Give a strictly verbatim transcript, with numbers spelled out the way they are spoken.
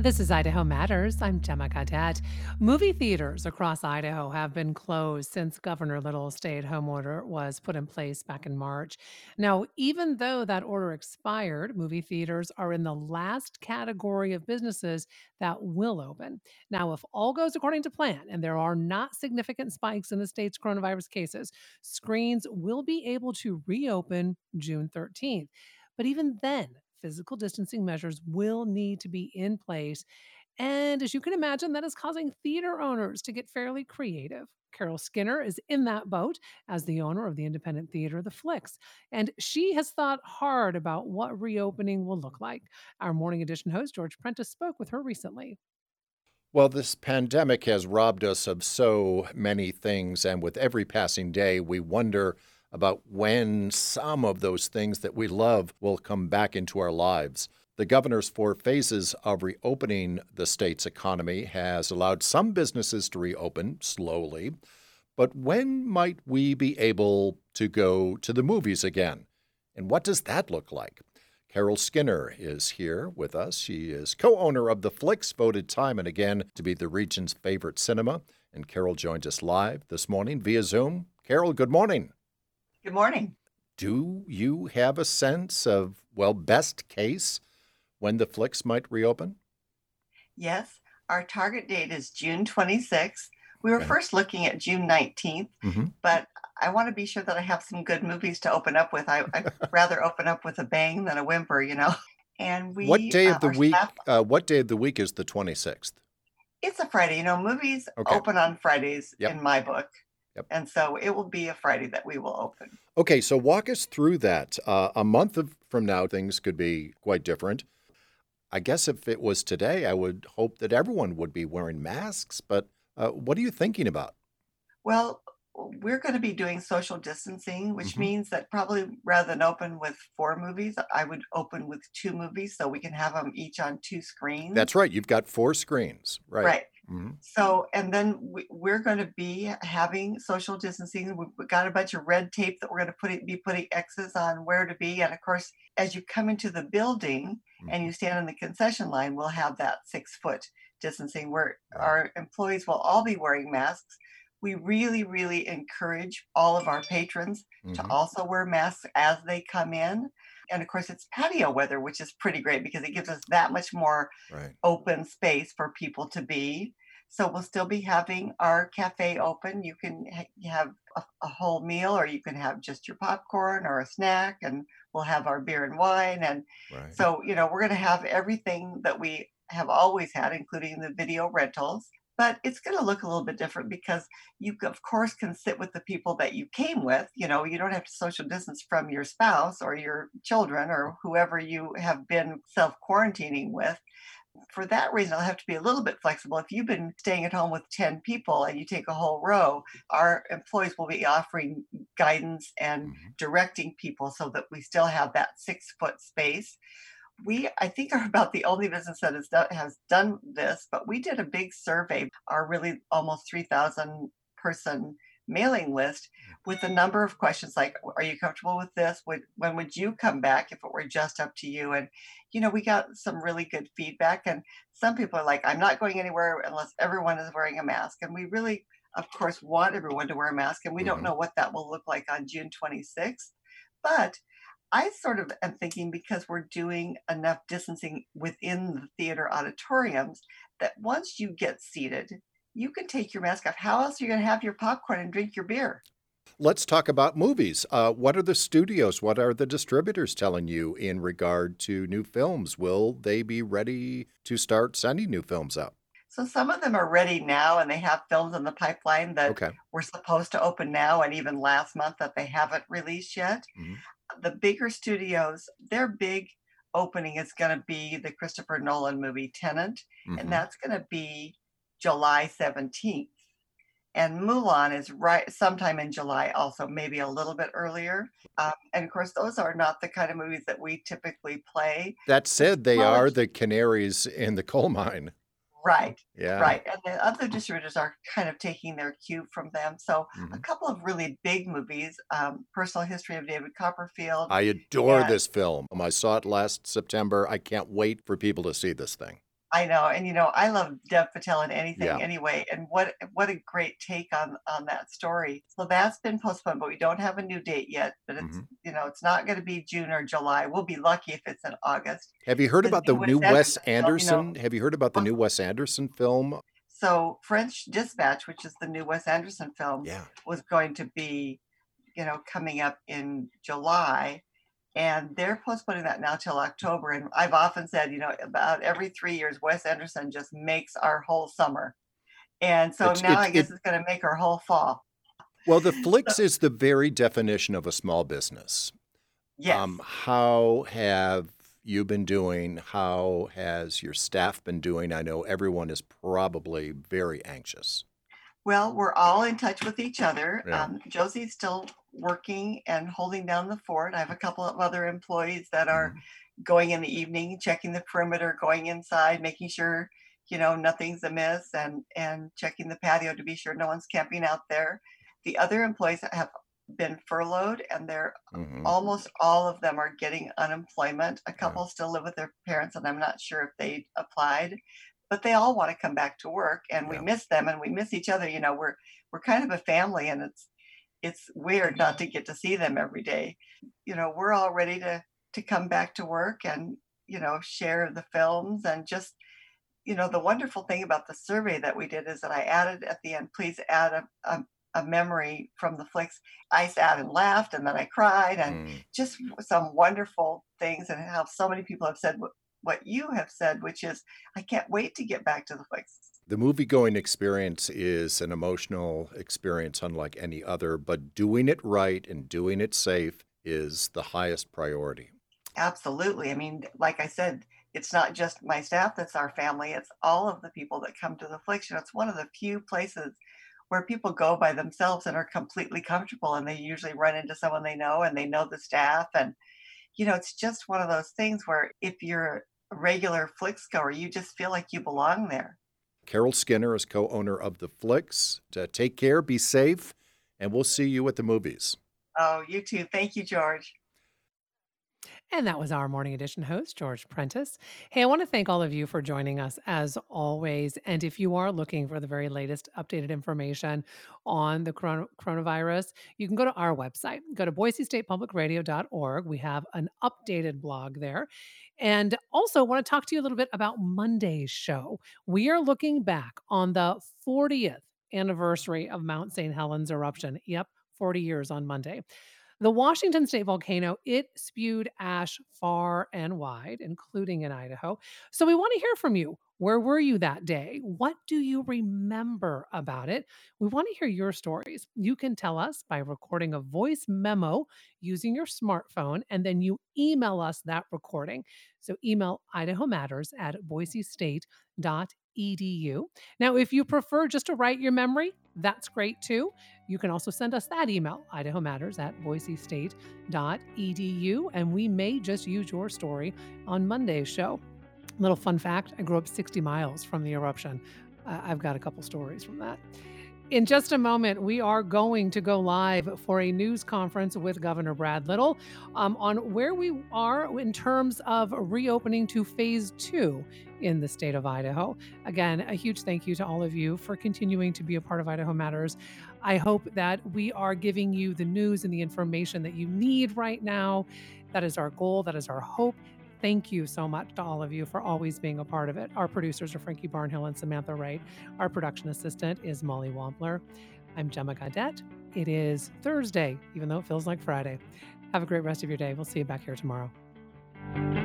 This is Idaho Matters. I'm Gemma Cadet. Movie theaters across Idaho have been closed since Governor Little's stay at home order was put in place back in March. Now, even though that order expired, movie theaters are in the last category of businesses that will open. Now, if all goes according to plan and there are not significant spikes in the state's coronavirus cases, screens will be able to reopen June thirteenth. But even then, physical distancing measures will need to be in place. And as you can imagine, that is causing theater owners to get fairly creative. Carol Skinner is in that boat as the owner of the independent theater, The Flicks. And she has thought hard about what reopening will look like. Our morning edition host, George Prentice, spoke with her recently. Well, this pandemic has robbed us of so many things, and with every passing day, we wonder about when some of those things that we love will come back into our lives. The governor's four phases of reopening the state's economy has allowed some businesses to reopen slowly, but when might we be able to go to the movies again? And what does that look like? Carol Skinner is here with us. She is co-owner of The Flicks, voted time and again to be the region's favorite cinema. And Carol joined us live this morning via Zoom. Carol, good morning. Good morning. Do you have a sense of, well, best case when The Flicks might reopen? Yes, our target date is June twenty-sixth. We were Okay. first looking at June nineteenth, Mm-hmm. but I want to be sure that I have some good movies to open up with. I, I'd rather open up with a bang than a whimper, you know. And What we, day uh, of the our week? staff, Uh, what day of the week is the twenty-sixth? it's a Friday. You know, movies Okay. open on Fridays Yep. in my book. Yep. And so it will be a Friday that we will open. Okay, so walk us through that. Uh, a month of, from now, things could be quite different. I guess if it was today, I would hope that everyone would be wearing masks. But uh, what are you thinking about? Well, we're going to be doing social distancing, which Hmm. means that probably rather than open with four movies, I would open with two movies so we can have them each on two screens. That's right. You've got four screens, right? Right. Hmm. So, and then we, we're going to be having social distancing. We've we've got a bunch of red tape that we're going to put it, be putting X's on where to be. And of course, as you come into the building and Hmm. you stand in the concession line, we'll have that six foot distancing where Right. our employees will all be wearing masks. We really, really encourage all of our patrons to Hmm. also wear masks as they come in. And of course, it's patio weather, which is pretty great because it gives us that much more Right. open space for people to be. So we'll still be having our cafe open. You can ha- have a, a whole meal, or you can have just your popcorn or a snack, and we'll have our beer and wine. And Right. so, you know, we're going to have everything that we have always had, including the video rentals. But it's going to look a little bit different because you, of course, can sit with the people that you came with. You know, you don't have to social distance from your spouse or your children or whoever you have been self quarantining with. For that reason, I'll have to be a little bit flexible. If you've been staying at home with ten people and you take a whole row, our employees will be offering guidance and Hmm. directing people so that we still have that six foot space. We, I think, are about the only business that has done, has done this, but we did a big survey, our really almost three thousand person mailing list, with a number of questions like, are you comfortable with this? Would, when would you come back if it were just up to you? And, you know, we got some really good feedback. And some people are like, I'm not going anywhere unless everyone is wearing a mask. And we really, of course, want everyone to wear a mask. And we don't Hmm. know what that will look like on June twenty-sixth. But I sort of am thinking because we're doing enough distancing within the theater auditoriums that once you get seated, you can take your mask off. How else are you going to have your popcorn and drink your beer? Let's talk about movies. Uh, what are the studios? What are the distributors telling you in regard to new films? Will they be ready to start sending new films out? So some of them are ready now and they have films in the pipeline that Okay. were supposed to open now and even last month that they haven't released yet. Hmm. The bigger studios, their big opening is going to be the Christopher Nolan movie Tenant, and Hmm. that's going to be July seventeenth. And Mulan is right sometime in July, also maybe a little bit earlier. Um, and of course, those are not the kind of movies that we typically play. That The said, they smaller, are the canaries in the coal mine. right, Yeah. right. And the other distributors are kind of taking their cue from them. So a Hmm. couple of really big movies, um, Personal History of David Copperfield, I adore and this film. I saw it last September. I can't wait for people to see this thing. I know, and you know, I love Dev Patel in anything Yeah. anyway, and what what a great take on on that story. So that's been postponed, but we don't have a new date yet. But it's hmm you know, it's not going to be June or July. We'll be lucky if it's in August. Have you heard His about the new Wes new Wes Anderson film, you know. Anderson? Have you heard about the uh, new Wes Anderson film? So French Dispatch, which is the new Wes Anderson film, Yeah. was going to be you know coming up in July, and they're postponing that now till October. And I've often said, you know, about every three years, Wes Anderson just makes our whole summer. And so It's now it I guess it it's going to make our whole fall. well, the So, Flicks is the very definition of a small business. yes. Um, how have you been doing? How has your staff been doing? I know everyone is probably very anxious. Well, we're all in touch with each other. Yeah. Um, Josie's still working and holding down the fort. I have a couple of other employees that are Mhm. going in the evening, checking the perimeter, going inside, making sure, you know, nothing's amiss, and and checking the patio to be sure no one's camping out there. The other employees have been furloughed, and they're Mhm. almost all of them are getting unemployment. A Yeah. couple still live with their parents, and I'm not sure if they applied, but they all want to come back to work, and we Yeah. miss them and we miss each other. You know, we're we're kind of a family, and it's it's weird not to get to see them every day. You know, we're all ready to to come back to work and, you know, share the films. And just, you know, the wonderful thing about the survey that we did is that I added at the end, please add a, a, a memory from the flicks. I sat and laughed, and then I cried, and Mm. just some wonderful things, and how so many people have said what, what you have said, which is, I can't wait to get back to the flicks. The movie-going experience is an emotional experience unlike any other, but doing it right and doing it safe is the highest priority. Absolutely. I mean, like I said, it's not just my staff that's our family, it's all of the people that come to the Affliction. It's one of the few places where people go by themselves and are completely comfortable, and they usually run into someone they know, and they know the staff. And, you know, it's just one of those things where if you're a regular Flicks goer, you just feel like you belong there. Carol Skinner is co-owner of The Flicks. Uh, take care, be safe, and we'll see you at the movies. Oh, you too. Thank you, George. And that was our morning edition host, George Prentice. Hey, I want to thank all of you for joining us as always. And if you are looking for the very latest updated information on the coron- coronavirus, you can go to our website. Go to boise state public radio dot org. We have an updated blog there. And also want to talk to you a little bit about Monday's show. We are looking back on the fortieth anniversary of Mount Saint Helens eruption. Yep, forty years on Monday. The Washington State volcano, it spewed ash far and wide, including in Idaho. So we want to hear from you. Where were you that day? What do you remember about it? We want to hear your stories. You can tell us by recording a voice memo using your smartphone, and then you email us that recording. So email Idaho Matters at boise state dot edu. Now, if you prefer just to write your memory, that's great too. You can also send us that email, Idaho Matters at boise state dot edu, and we may just use your story on Monday's show. Little fun fact, I grew up sixty miles from the eruption. Uh, I've got a couple stories from that. In just a moment, we are going to go live for a news conference with Governor Brad Little um, on where we are in terms of reopening to phase two in the state of Idaho. Again, a huge thank you to all of you for continuing to be a part of Idaho Matters. I hope that we are giving you the news and the information that you need right now. That is our goal. That is our hope. Thank you so much to all of you for always being a part of it. Our producers are Frankie Barnhill and Samantha Wright. Our production assistant is Molly Wampler. I'm Gemma Gaudette. It is Thursday, even though it feels like Friday. Have a great rest of your day. We'll see you back here tomorrow.